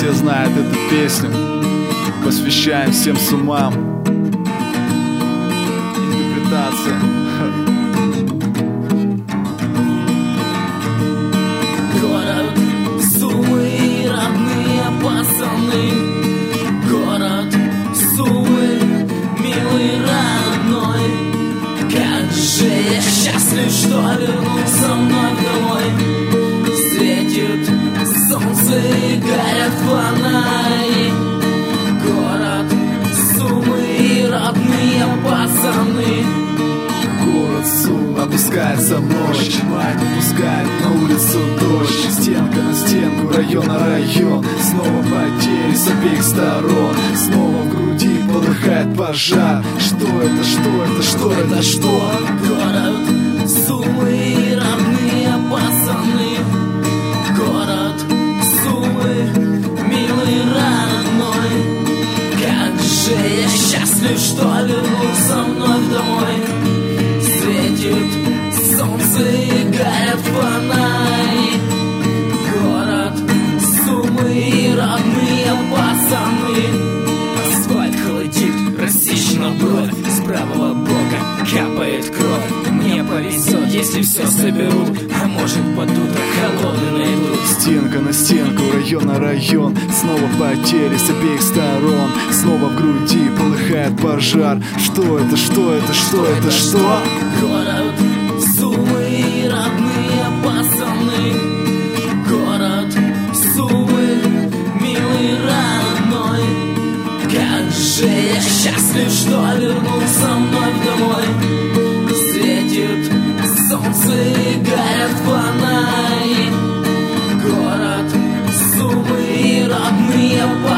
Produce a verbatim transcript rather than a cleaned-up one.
все знают эту песню. Посвящаем всем с умам. Интерпретация. Город Сумы, родные пацаны. Город Сумы, милый родной. Как же я счастлив, что вернулся вновь домой. Светит солнце и горят фонари. Город Сумы, родные пацаны. Город Сум, опускается ночь, мать выпускает на улицу дождь. Стенка на стенку, район на район. Снова потери с обеих сторон. Снова в груди полыхает пожар. Что это, что это, что это, что? Город Сумы, родные пацаны. Город Сумы, милый родной. Как же я счастлив, что вернулся вновь домой. Светит солнце и горят фонари. Город Сумы, родные пацаны. Асфальт холодит, рассечена бровь. С правого бока капает кровь. Мне повезет, если все соберут. А может под утро холодный найдут. Стенка на стенку, район на район. Снова потери с обеих сторон. Снова в груди полыхает пожар. Что это, что это, что это, что? Город Сумы, родные пацаны. Город Сумы, милый родной. Как же я счастлив, что вернулся вновь домой. Светит солнце и горят фонари. Город Сумы, родные пацаны.